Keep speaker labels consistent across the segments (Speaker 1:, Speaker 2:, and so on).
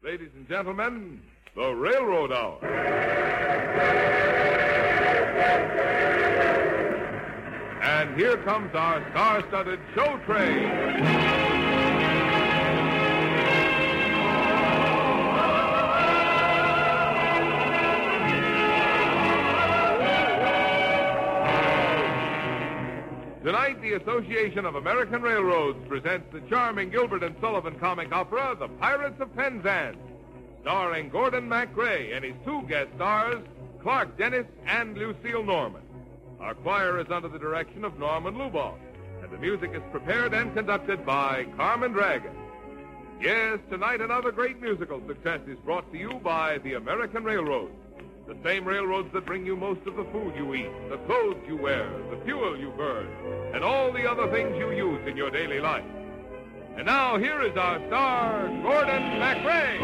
Speaker 1: Ladies and gentlemen, the Railroad Hour. And here comes our star-studded show train. Tonight, the Association of American Railroads presents the charming Gilbert and Sullivan comic opera, The Pirates of Penzance, starring Gordon MacRae and his two guest stars, Clark Dennis and Lucille Norman. Our choir is under the direction of Norman Luboff, and the music is prepared and conducted by Carmen Dragon. Yes, tonight another great musical success is brought to you by the American Railroads. The same railroads that bring you most of the food you eat, the clothes you wear, the fuel you burn, and all the other things you use in your daily life. And now, here is our star, Gordon MacRae.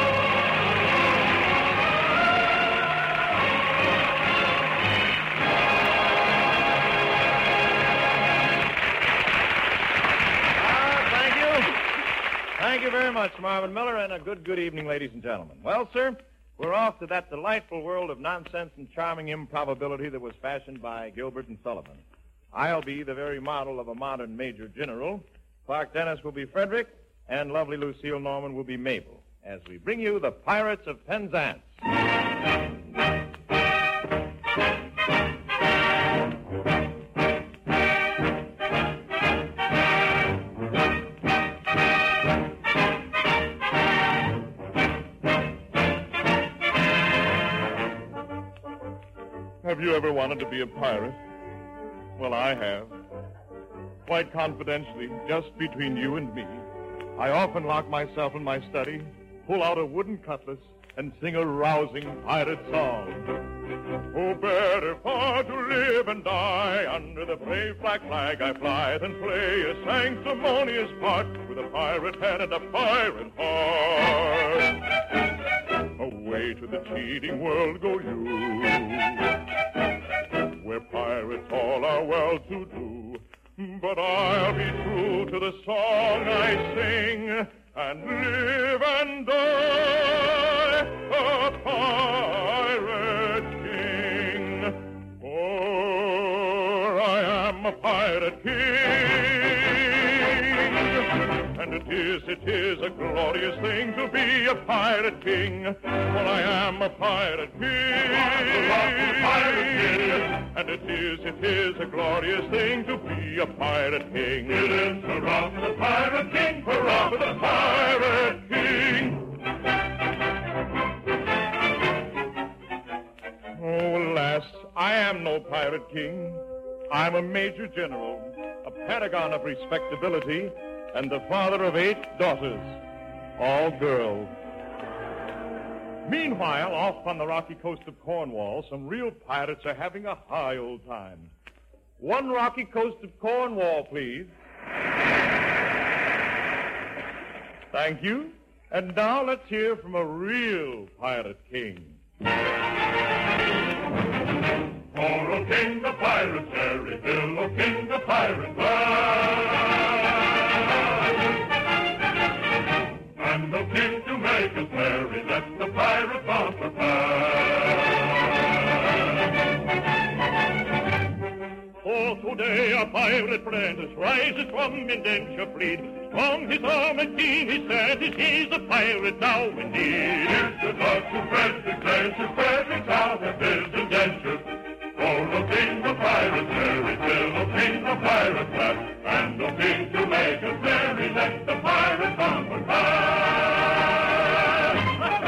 Speaker 2: Thank you. Thank you very much, Marvin Miller, and a good evening, ladies and gentlemen. Well, sir, we're off to that delightful world of nonsense and charming improbability that was fashioned by Gilbert and Sullivan. I'll be the very model of a modern Major General. Clark Dennis will be Frederick, and lovely Lucille Norman will be Mabel, as we bring you the Pirates of Penzance.
Speaker 3: Have you ever wanted to be a pirate? Well, I have. Quite confidentially, just between you and me, I often lock myself in my study, pull out a wooden cutlass, and sing a rousing pirate song. Oh, better far to live and die under the brave black flag I fly than play a sanctimonious part with a pirate head and a pirate heart. Away to the cheating world go you, where pirates all are well-to-do. But I'll be true to the song I sing and live and die a pirate king. For I am a pirate king. And it is a glorious thing to be a pirate king. For I am a pirate king. And it is a glorious thing to be a pirate king. It is hurrah for the pirate king, hurrah for the pirate king. Oh, alas, I am no pirate king. I'm a Major General, a paragon of respectability, and the father of 8 daughters, all girls. Meanwhile, off on the rocky coast of Cornwall, some real pirates are having a high old time. One rocky coast of Cornwall, please. Thank you. And now let's hear from a real pirate king.
Speaker 4: Oh, king the pirate, Jerry Bill, oh, king the pirate, and the king to make us merry, let the pirate bumper pass.
Speaker 3: For today a pirate apprentice rises from indenture fleet. Strong his arm and keen his status, he's a pirate now indeed.
Speaker 4: Here's the talk to Frederick, Frederick's out of his indentures. Oh, the king the pirate, Jerry Bill, oh, king the pirate, and the king to make us merry, let the pirate bumper pass.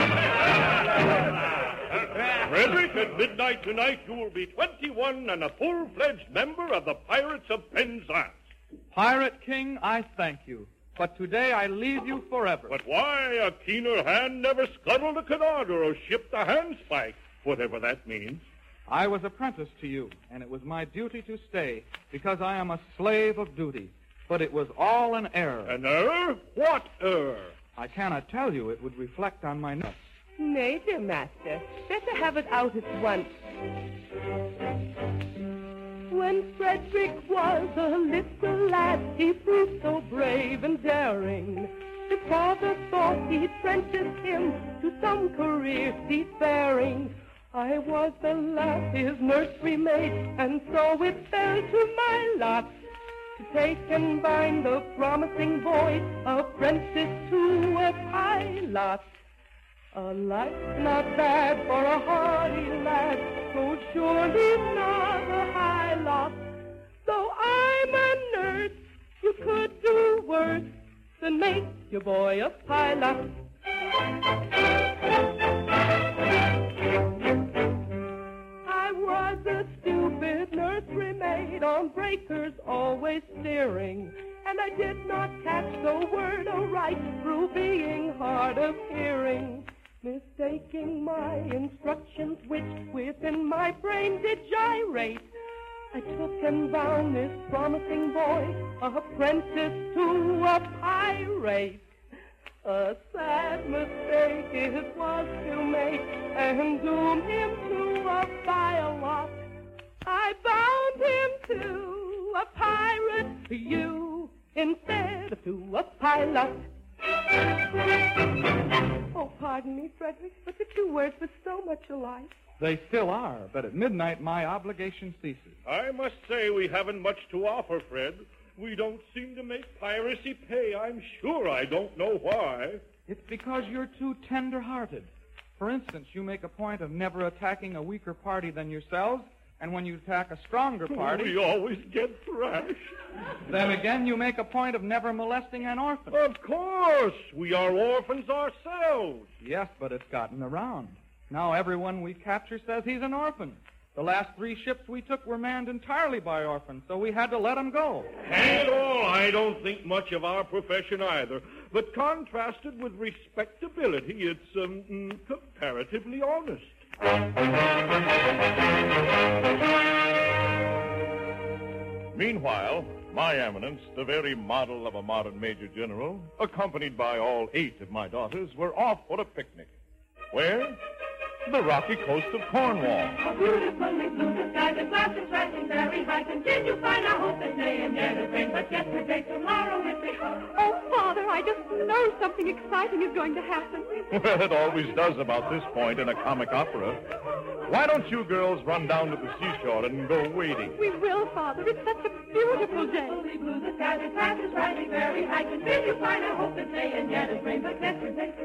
Speaker 3: Frederick, at midnight tonight you will be 21 and a full-fledged member of the Pirates of Penzance.
Speaker 5: Pirate King, I thank you. But today I leave you forever.
Speaker 3: But why? A keener hand never scuttled a Canarder or shipped a handspike, whatever that means.
Speaker 5: I was apprenticed to you, and it was my duty to stay, because I am a slave of duty. But it was all an error.
Speaker 3: An error? What error?
Speaker 5: I cannot tell you. It would reflect on my notes.
Speaker 6: Nay, dear master, better have it out at once. When Frederick was a little lad, he proved so brave and daring. His father thought he'd prentice him to some career seafaring. I was the last his nursery maid, and so it fell to my lot to take and bind the promising boy apprentice to a pilot. A life not bad for a hardy lad, so surely not a high lot. Though I'm a nurse, you could do worse than make your boy a pilot. I was a stupid nursery maid, on breakers always steering, and I did not catch the word aright through being hard of hearing, mistaking my instructions which within my brain did gyrate. I took and bound this promising boy apprentice to a pirate. A sad mistake it was to make and doom him to a vile lot. I bound him to a pirate, you, instead of to a pilot. Oh, pardon me, Frederick, but the two words were so much alike.
Speaker 5: They still are, but at midnight my obligation ceases.
Speaker 3: I must say we haven't much to offer, Fred. We don't seem to make piracy pay. I'm sure I don't know why.
Speaker 5: It's because you're too tender-hearted. For instance, you make a point of never attacking a weaker party than yourselves, and when you attack a stronger party...
Speaker 3: We always get thrashed.
Speaker 5: Then again, you make a point of never molesting an orphan.
Speaker 3: Of course. We are orphans ourselves.
Speaker 5: Yes, but it's gotten around. Now everyone we capture says he's an orphan. The last 3 ships we took were manned entirely by orphans, so we had to let them go.
Speaker 3: Hang it all, I don't think much of our profession either. But contrasted with respectability, it's comparatively honest. Meanwhile, my eminence, the very model of a modern major general, accompanied by all 8 of my daughters, were off for a picnic. Where? The rocky coast of Cornwall.
Speaker 7: Oh, beautifully blue the sky, the glass is rising very high. Continue fine, I hope this day and yet it rain, but yesterday, tomorrow it may.
Speaker 6: Oh, Father, I just know something exciting is going to happen.
Speaker 3: Well, it always does about this point in a comic opera. Why don't you girls run down to the seashore and go wading?
Speaker 6: We will, Father. It's such a beautiful day.
Speaker 7: Beautifully blue the sky, the glass is rising very high. Continue fine, I hope this day and yet it rain, but yesterday.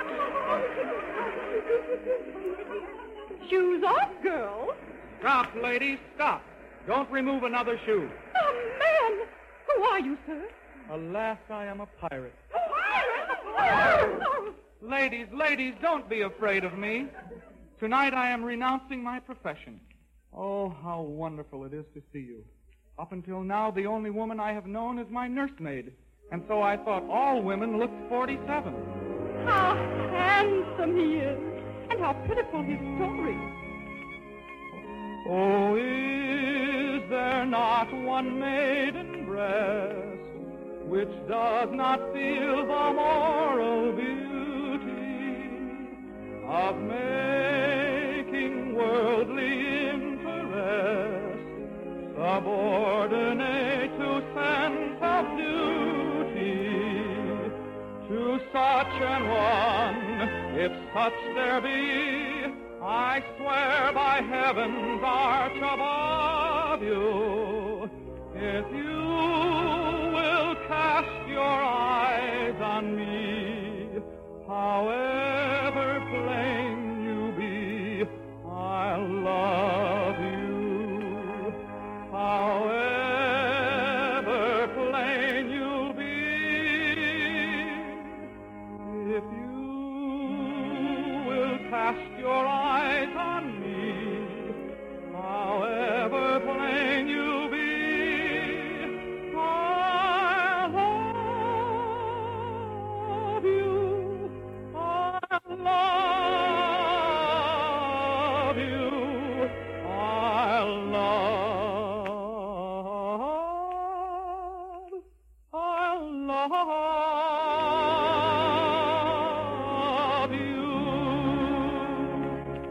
Speaker 6: Shoes off, girls.
Speaker 5: Stop, ladies, stop. Don't remove another shoe.
Speaker 6: Oh, man. Who are you, sir?
Speaker 5: Alas, I am a pirate.
Speaker 6: Oh.
Speaker 5: Ladies, don't be afraid of me. Tonight I am renouncing my profession. Oh, how wonderful it is to see you. Up until now, the only woman I have known is my nursemaid, and so I thought all women looked 47.
Speaker 6: How handsome he is, and how pitiful his story.
Speaker 5: Oh, is there not one maiden breast which does not feel the moral beauty of making worldly interest subordinate to sense of duty? To such an one, if such there be, I swear by heaven's arch above you, if you will cast your eyes on me, however plain you be, I'll love you. However plain you'll be, if you will cast your eyes on me, however plain you'll be, I'll love you, I'll love you, I'll love you.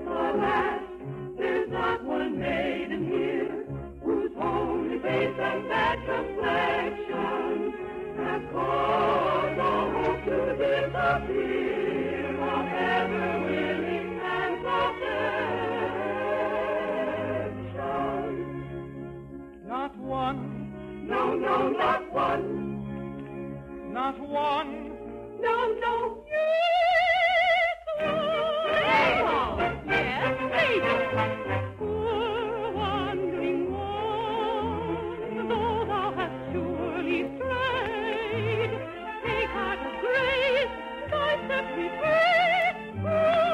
Speaker 6: between.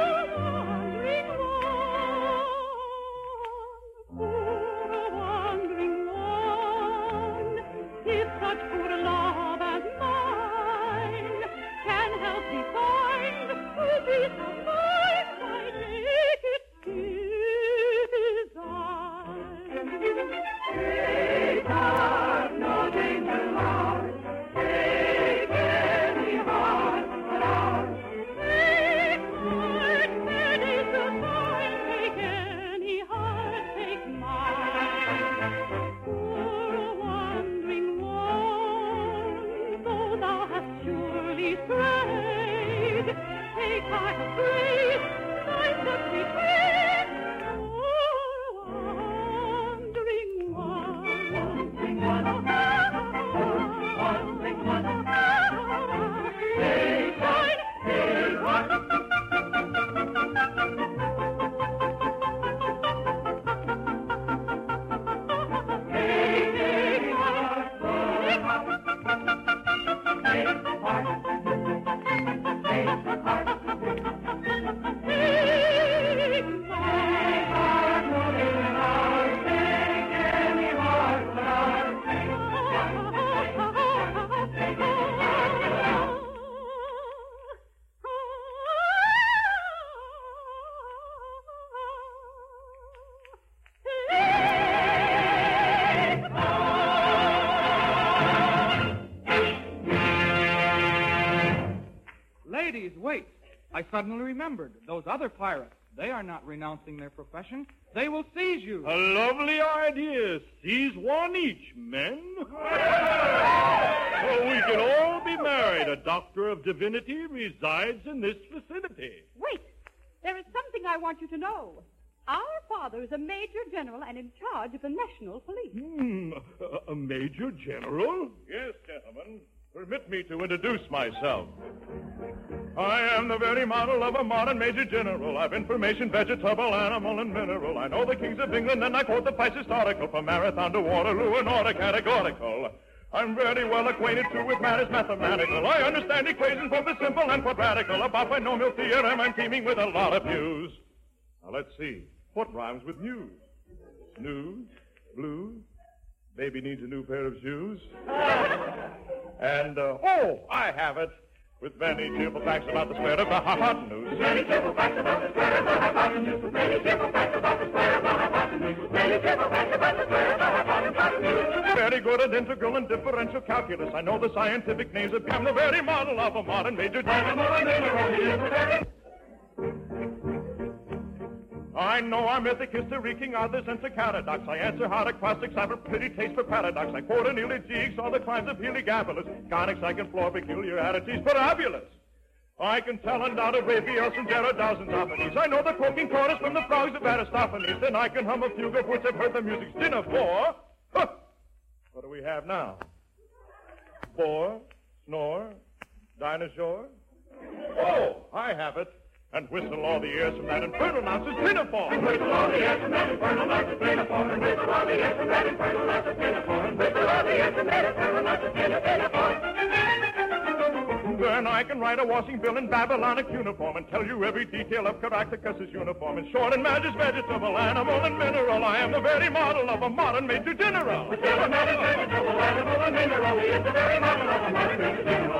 Speaker 6: Poor wandering one, if such poor love as mine can help me find who peace of mind might make it design. Take heart, no danger loud. Take any heart but ours. Take heart, many to find. Take any heart, take mine. Poor wandering one, though thou hast surely strayed, take heart of grace, thy steps between. Poor wandering one. Wandering one. Wandering one. Take heart, take heart.
Speaker 5: Ladies, wait. I suddenly remembered. Those other pirates, they are not renouncing their profession. They will seize you.
Speaker 3: A lovely idea. Seize one each, men. So we can all be married. A doctor of divinity resides in this vicinity.
Speaker 8: Wait. There is something I want you to know. Our father is a major general and in charge of the national police.
Speaker 3: A major general? Yes, gentlemen. Permit me to introduce myself. I am the very model of a modern major general. I've information, vegetable, animal, and mineral. I know the kings of England, and I quote the Price Historical from Marathon to Waterloo in order categorical. I'm very well acquainted, too, with matters mathematical. I understand equations, both the simple and quadratical. About binomial theorem, I'm teeming with a lot of views. Now, let's see. What rhymes with news? Snooze, blues, baby needs a new pair of shoes. And, I have it. With many cheerful facts about the spread of the hypotenuse.
Speaker 4: Many cheerful facts about the spread of the hypotenuse. Many cheerful facts about the spread of the hypotenuse. Many cheerful facts about the spread of the hypotenuse.
Speaker 3: Very good at integral and differential calculus. I know the scientific names of... I'm the very model of a modern major general. I know our mythic history, King Arthur and Sir Caradox. I answer hard acrostics, I've a pretty taste for paradox. I quote an elegiacs, all the crimes of Heliogabalus. Conics I can floor peculiarities, parabulous. I can tell undoubted Raphael and Gerardows and Zophanies. I know the croaking chorus from the frogs of Aristophanes. Then I can hum a fugue of which I've heard the music's dinner for. Huh. What do we have now? Bore, snore, dinosaur. Oh, I have it. And whistle all the airs from that infernal nonsense pinafore.
Speaker 4: And whistle all the airs from that infernal nonsense pinafore. And whistle all the airs from that infernal nonsense pinafore. And whistle all the airs from that infernal nonsense pinafore.
Speaker 3: Then I can write a washing bill in Babylonic uniform and tell you every detail of Caractacus's uniform. In short and matters vegetable, animal, and mineral, I am the very model of a modern major general.
Speaker 4: In short and matters vegetable, animal, and mineral, he is the very model of a modern major general.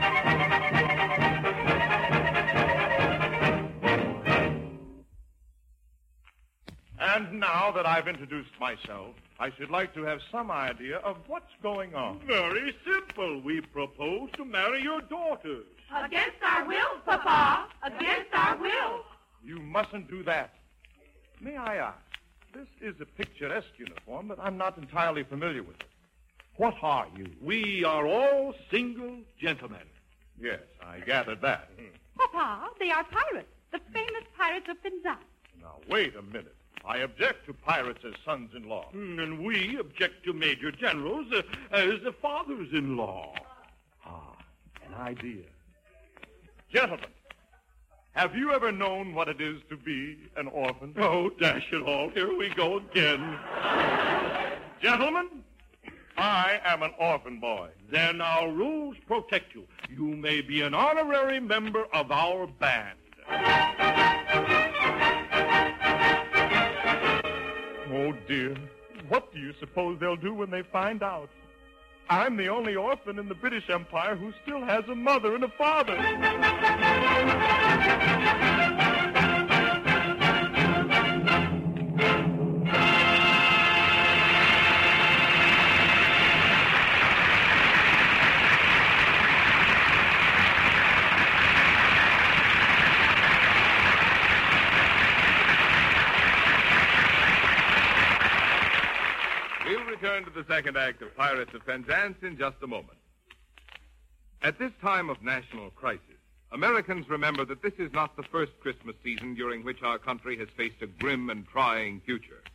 Speaker 3: And now that I've introduced myself, I should like to have some idea of what's going on.
Speaker 9: Very simple. We propose to marry your daughters.
Speaker 7: Against our will, Papa. Against our will.
Speaker 3: You mustn't do that. May I ask, this is a picturesque uniform, but I'm not entirely familiar with it. What are you?
Speaker 9: We are all single gentlemen.
Speaker 3: Yes, I gathered that.
Speaker 8: Papa, they are pirates. The famous pirates of Penzance.
Speaker 3: Now, wait a minute. I object to pirates as sons-in-law.
Speaker 9: And we object to major generals as fathers-in-law.
Speaker 3: Ah, an idea. Gentlemen, have you ever known what it is to be an orphan?
Speaker 9: Oh, dash it all. Here we go again.
Speaker 3: Gentlemen, I am an orphan boy.
Speaker 9: Then our rules protect you. You may be an honorary member of our band.
Speaker 3: Oh, dear. What do you suppose they'll do when they find out? I'm the only orphan in the British Empire who still has a mother and a father.
Speaker 1: We'll return to the second act of Pirates of Penzance in just a moment. At this time of national crisis, Americans remember that this is not the first Christmas season during which our country has faced a grim and trying future.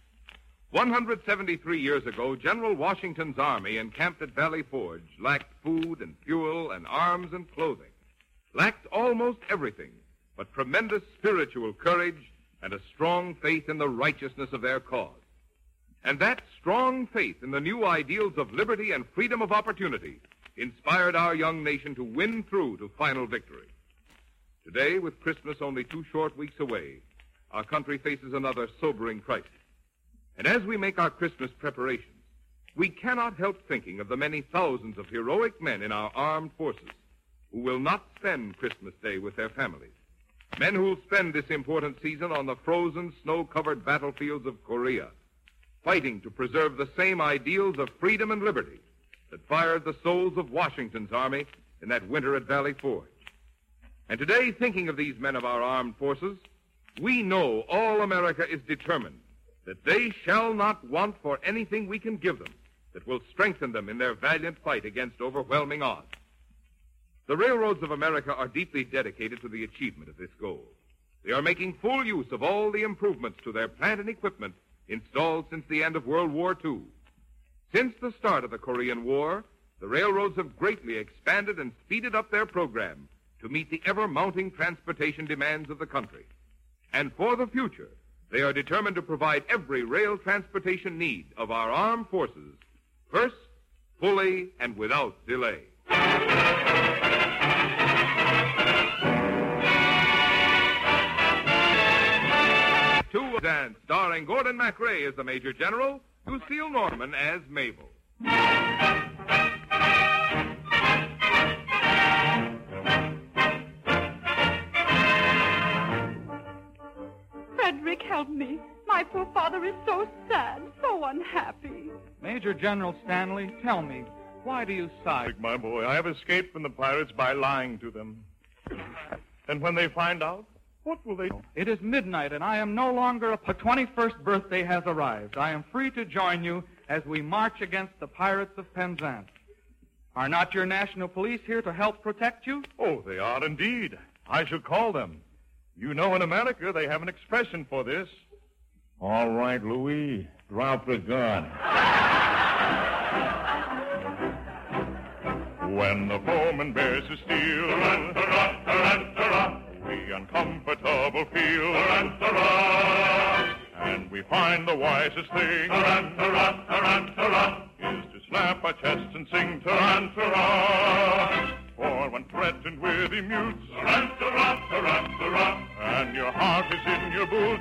Speaker 1: 173 years ago, General Washington's army encamped at Valley Forge lacked food and fuel and arms and clothing, lacked almost everything but tremendous spiritual courage and a strong faith in the righteousness of their cause. And that strong faith in the new ideals of liberty and freedom of opportunity inspired our young nation to win through to final victory. Today, with Christmas only 2 short weeks away, our country faces another sobering crisis. And as we make our Christmas preparations, we cannot help thinking of the many thousands of heroic men in our armed forces who will not spend Christmas Day with their families. Men who will spend this important season on the frozen, snow-covered battlefields of Korea, fighting to preserve the same ideals of freedom and liberty that fired the souls of Washington's army in that winter at Valley Forge. And today, thinking of these men of our armed forces, we know all America is determined that they shall not want for anything we can give them that will strengthen them in their valiant fight against overwhelming odds. The railroads of America are deeply dedicated to the achievement of this goal. They are making full use of all the improvements to their plant and equipment installed since the end of World War II. Since the start of the Korean War, the railroads have greatly expanded and speeded up their program to meet the ever-mounting transportation demands of the country. And for the future, they are determined to provide every rail transportation need of our armed forces, first, fully, and without delay. To Dance, starring Gordon MacRae as the Major General, Lucille Norman as Mabel.
Speaker 8: Frederick, help me. My poor father is so sad, so unhappy.
Speaker 5: Major General Stanley, tell me, why do you sigh?
Speaker 3: Rick, my boy, I have escaped from the pirates by lying to them. And when they find out, what will they do?
Speaker 5: It is midnight, and I am no longer a... The 21st birthday has arrived. I am free to join you as we march against the Pirates of Penzance. Are not your national police here to help protect you?
Speaker 3: Oh, they are indeed. I shall call them. You know, in America, they have an expression for this.
Speaker 10: All right, Louis, drop the gun.
Speaker 3: When the foeman bears his steel, we uncomfortable feel, and we find the wisest thing is to slap our chests and sing tarantara. For when threatened with the mutes, and your heart is in your boots,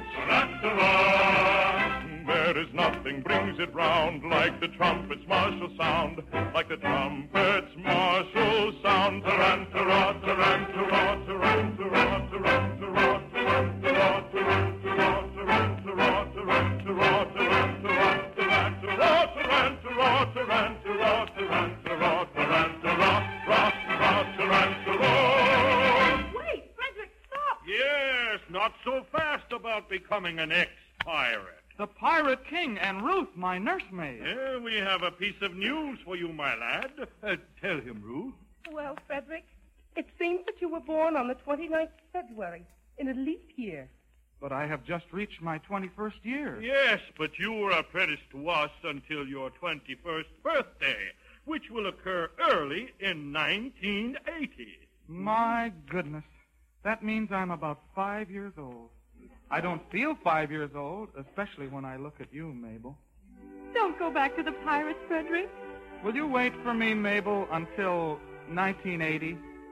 Speaker 3: there is nothing brings it round like the trumpet's martial sound, like the trumpet's martial sound. Tarantara, tarantara, tarantara, tarantara, tarantara, tarantara, tarantara, tarantara, tarantara, tarantara, tarantara, tarantara, tarantara, tarantara, tarantara.
Speaker 8: Wait, Frederick, stop!
Speaker 9: Yes, not so fast about becoming an ex-pirate.
Speaker 5: The Pirate King and Ruth, my nursemaid.
Speaker 9: We have a piece of news for you, my lad. Tell him, Ruth.
Speaker 6: Well, Frederick, it seems that you were born on the 29th of February in a leap year.
Speaker 5: But I have just reached my 21st year.
Speaker 9: Yes, but you were apprenticed to us until your 21st birthday, which will occur early in 1980.
Speaker 5: My goodness. That means I'm about 5 years old. I don't feel 5 years old, especially when I look at you, Mabel.
Speaker 8: Don't go back to the pirates, Frederick.
Speaker 5: Will you wait for me, Mabel, until 1980?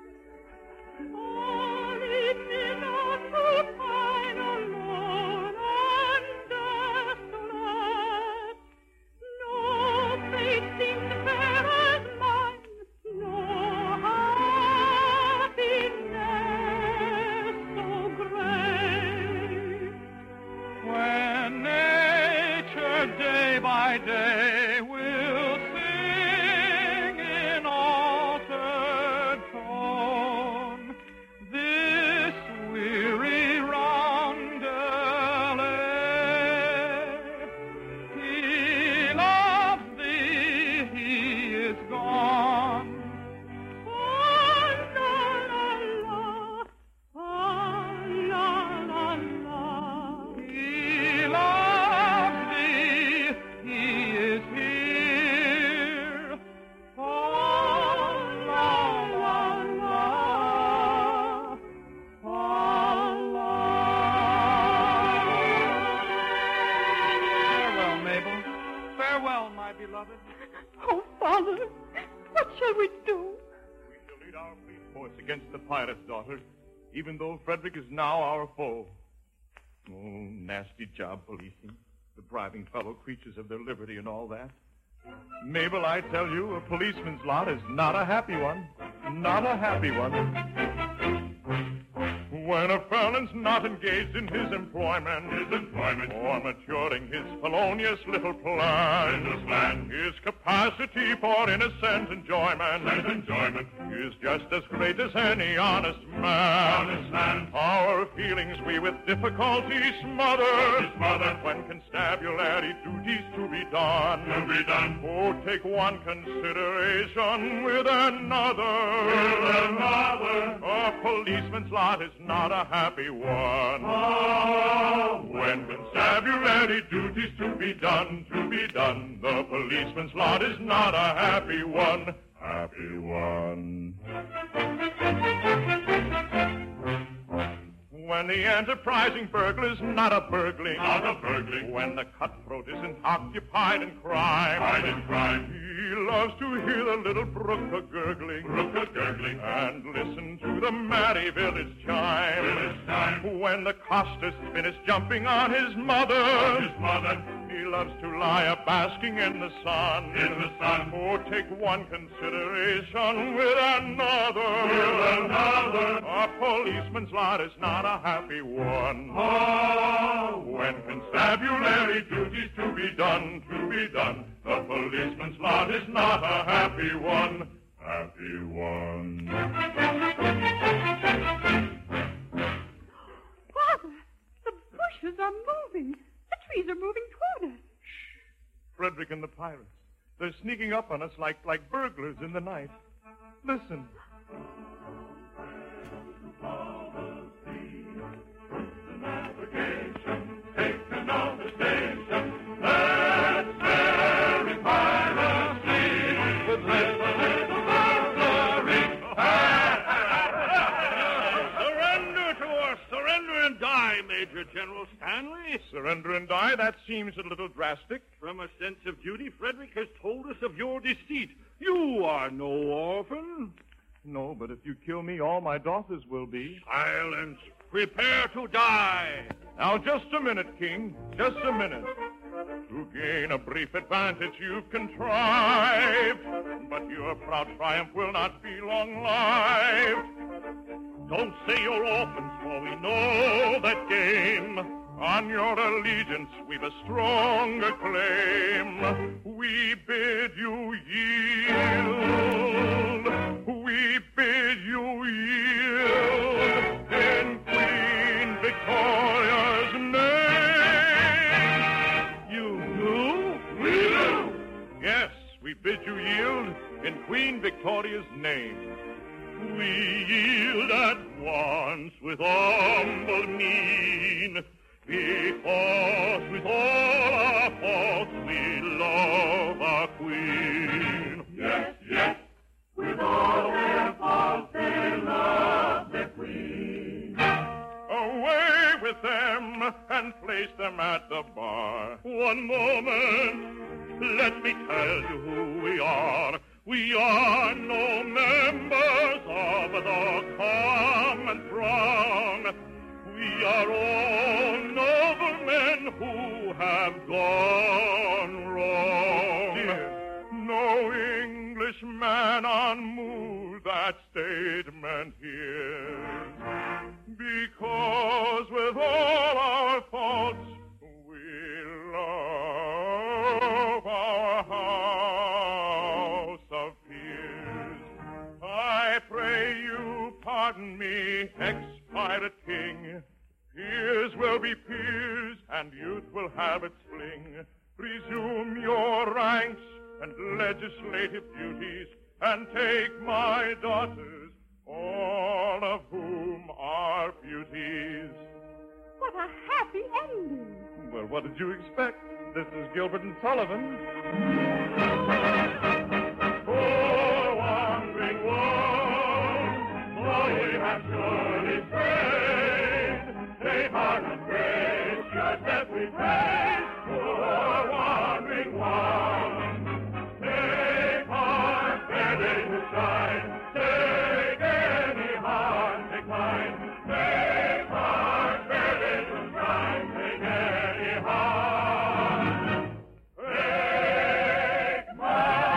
Speaker 5: by day will sing in altered tone this weary roundelay. He loves thee, he is gone. He loves thee, he is here. Farewell, Mabel. Farewell, my beloved.
Speaker 8: Oh, Father, what shall we do?
Speaker 3: We shall lead our fleet force against the pirates, daughter, even though Frederick is now our foe. Oh, nasty job policing, depriving fellow creatures of their liberty and all that. Mabel, I tell you, a policeman's lot is not a happy one. Not a happy one. When a felon's not engaged in his employment, or maturing his felonious little plan, his capacity for innocent enjoyment, is just as great as any honest man. Our feelings we with difficulty smother, when constabulary duties to be done. Oh, take one consideration with another. A policeman's lot is not a happy one. When constabulary duties to be done, the policeman's lot is not a happy one. When the enterprising burglar's not a burgling. When the cutthroat isn't occupied in crime. He loves to hear the little brook a-gurgling. And listen to the merry village chime. When the coster's finished jumping on his mother. He loves to lie a-basking in the sun. Oh, take one consideration with another. A policeman's lot is not a happy one. When constabulary duties to be done, the policeman's lot is not a happy one.
Speaker 8: Father, the bushes are moving. The trees are moving toward us.
Speaker 3: Frederick and the pirates. They're sneaking up on us like burglars in the night. Listen.
Speaker 9: Major General Stanley.
Speaker 3: Surrender and die? That seems a little drastic.
Speaker 9: From a sense of duty, Frederick has told us of your deceit. You are no orphan.
Speaker 3: No, but if you kill me, all my daughters will be.
Speaker 9: Silence. Prepare to die.
Speaker 3: Now, just a minute, King. Just a minute. To gain a brief advantage you've contrived, but your proud triumph will not be long-lived. Don't say you're orphans, for we know that game. On your allegiance we've a stronger claim. We bid you yield. We bid you yield in Queen Victoria's name. You do? We do. Yes, we bid you yield in Queen Victoria's name. We yield at once with humble mien, because with all our faults we love our queen.
Speaker 4: Yes, yes, with all their faults they love their queen.
Speaker 3: Away with them and place them at the bar. One moment, let me tell you who we are. We are no members of the common throng. We are all noblemen who have gone wrong. Dear, no Englishman unmoved that statement hears, because with all our faults we love Peers will be peers, and youth will have its fling. Resume your ranks and legislative duties, and take my daughters, all of whom are beauties.
Speaker 8: What a happy ending.
Speaker 3: Well, what did you expect? This is Gilbert and Sullivan. Oh, wandering one, for we have surely strayed. Take heart and grace, your step we praise. Oh, wandering one, take heart, fair day to shine. Take any heart, take mine. Take heart, fair day to shine. Take any heart, take mine.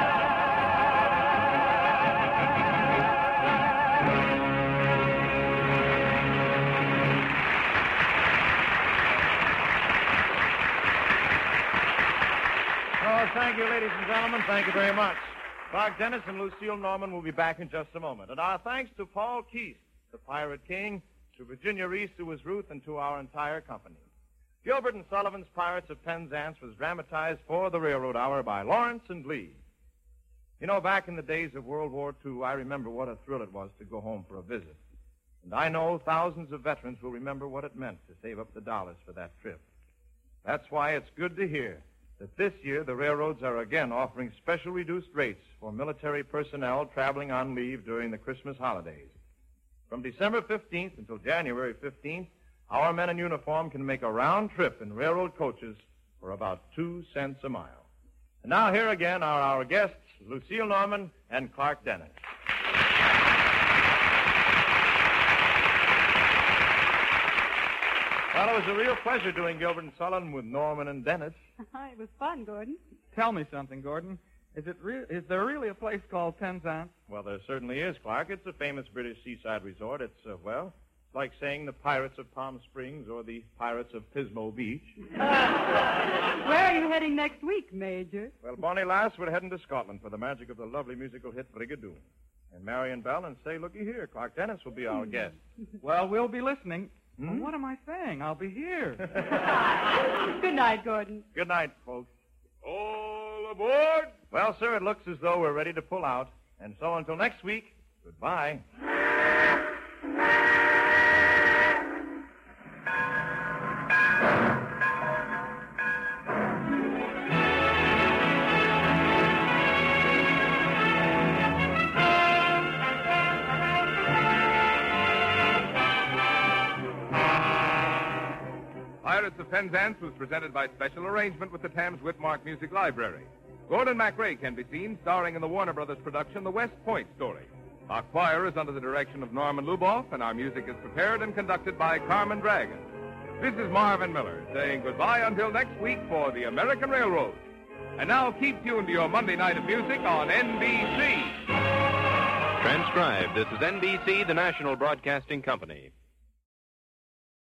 Speaker 2: Oh, thank you, ladies and gentlemen. Thank you very much. Clark Dennis and Lucille Norman will be back in just a moment. And our thanks to Paul Keith, the Pirate King, to Virginia Reese, who was Ruth, and to our entire company. Gilbert and Sullivan's Pirates of Penzance was dramatized for the Railroad Hour by Lawrence and Lee. You know, back in the days of World War II, I remember what a thrill it was to go home for a visit. And I know thousands of veterans will remember what it meant to save up the dollars for that trip. That's why it's good to hear that this year the railroads are again offering special reduced rates for military personnel traveling on leave during the Christmas holidays. From December 15th until January 15th, our men in uniform can make a round trip in railroad coaches for about 2 cents a mile. And now here again are our guests, Lucille Norman and Clark Dennis. Well, it was a real pleasure doing Gilbert and Sullivan with Norman and Dennis.
Speaker 8: It was fun, Gordon.
Speaker 5: Tell me something, Gordon. Is there really a place called Penzance?
Speaker 2: Well, there certainly is, Clark. It's a famous British seaside resort. It's, like saying the Pirates of Palm Springs or the Pirates of Pismo Beach.
Speaker 8: Where are you heading next week, Major?
Speaker 2: Well, Bonnie Lass, we're heading to Scotland for the magic of the lovely musical hit Brigadoon. And Marion Bell and say, looky here, Clark Dennis will be our guest.
Speaker 5: Well, we'll be listening. Well, what am I saying? I'll be here.
Speaker 8: Good night, Gordon.
Speaker 2: Good night, folks.
Speaker 3: All aboard!
Speaker 2: Well, sir, it looks as though we're ready to pull out. And so until next week, goodbye.
Speaker 1: Pirates of Penzance was presented by special arrangement with the Thames Whitmark Music Library. Gordon MacRae can be seen starring in the Warner Brothers production, The West Point Story. Our choir is under the direction of Norman Luboff, and our music is prepared and conducted by Carmen Dragon. This is Marvin Miller saying goodbye until next week for the American Railroad. And now keep tuned to your Monday night of music on NBC.
Speaker 11: Transcribed, this is NBC, the national broadcasting company.